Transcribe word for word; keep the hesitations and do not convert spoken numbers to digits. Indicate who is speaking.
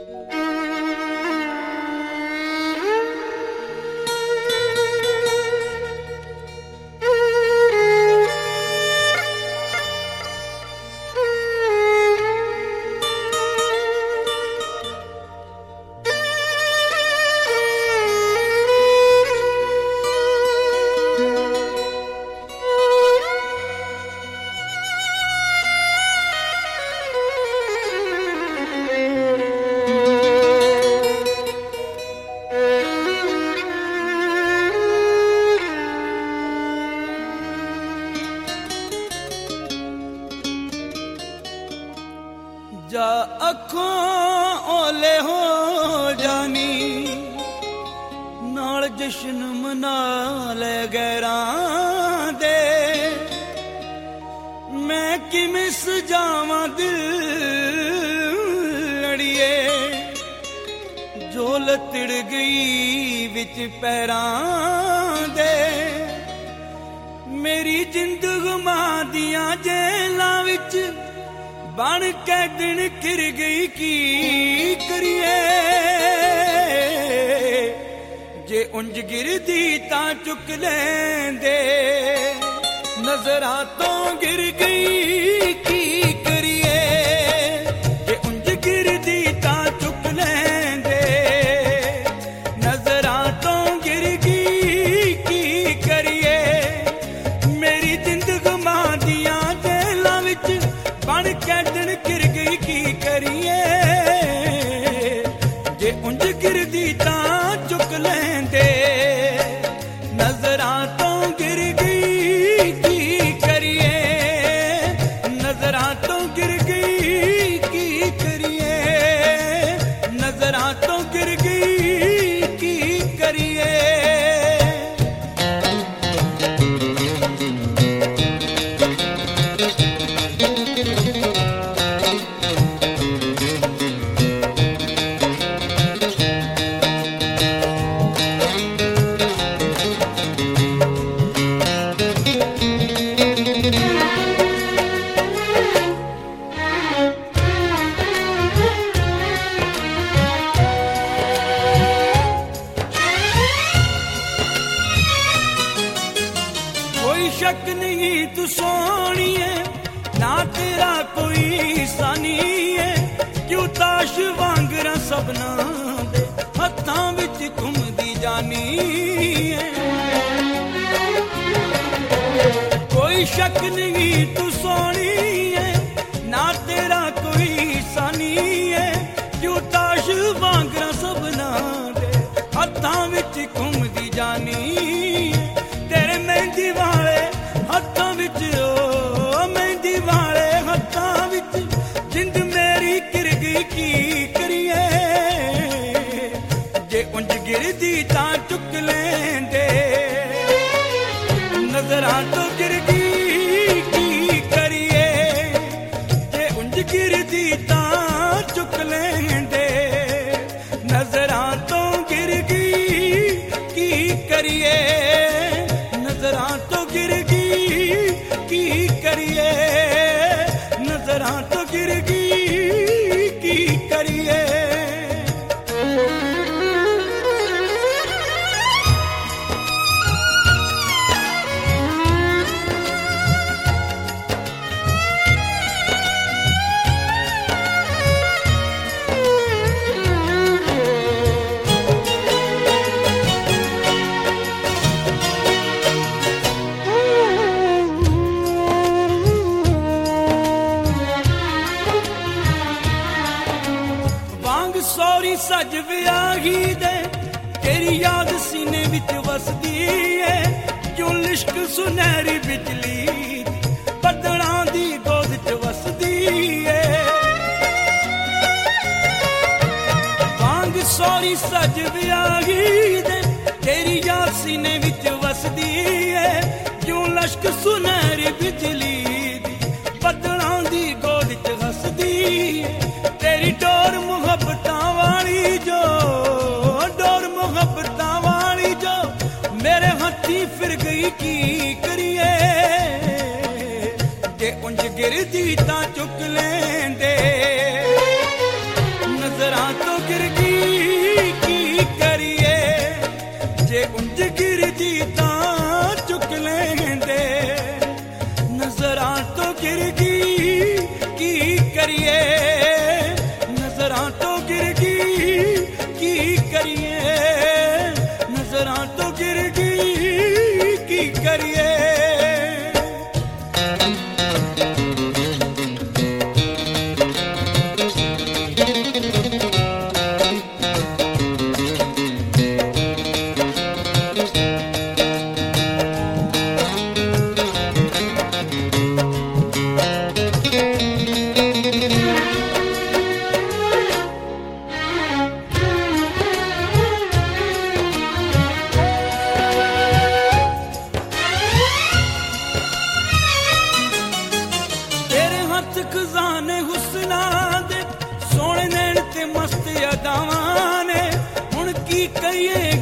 Speaker 1: जा अखों ओले हो जानी नाल जश्न मना ले गैरां दे मैं किवें सजावां दिल अड़िए झोल तिड़ गई विच पैरां दे मेरी जिंद गुमा दियां जेलां विच बन के दिन किर गई की करिए जे उंज गिरदी तां चुक लेंदे नजरां तो गिर गई की करिए जे उंज गिरदी तां चुक लेंदे नजरां तो गिर गई की करिए मेरी जिंद गुमा दियां जेलां विच बन के दिन गिर गई की करिए जे उंज गिरदी तां चुक लेंदे नजरां तो गिर गई की करिए नजरां तो गिर गई की करिए नजरां तो गिर गई की करिए शक नहीं तू सोनी है ना तेरा कोई सानी है क्यों ताश वांगरा सबना दे हत्थां विच घुमदी जानी है कोई शक नहीं तू सोनी है ना तेरा कोई सानी है क्यों ताश वांगरा सबना दे हत्थां विच घुमदी जानी है तेरे मेहंदी वाले हत्थां विच ओ मेहंदी वाले हत्थां विच जिंद मेरी गिर गई की करिए जे उंज गिरदी तां चुक लेंदे नजरां तो गिर गई की करिए जे उंज गिरदी तां चुक लेंदे नजरां तो गिर गई की करिए नजरां तो गिर गई की करिए नजरां तो गिर गई की करिए सौरी सज वियाही दे तेरी याद सीने विच वसदी है क्यों लिश्क सुनहरी बिजली बदलां दी गोद च वसदी है वांग सौरी सज वियाही दे तेरी याद सीने विच वसदी है क्यों लिश्क सुनहरी बिजली बदलां दी गोद च वसदी है तेरी डोर मुहब्बतां वाली जो डोर मुहब्बतां वाली जो मेरे हत्थी फिर गई की करिए जे उंज गिरदी तां चुक लेंदे नजरां तो की कहिए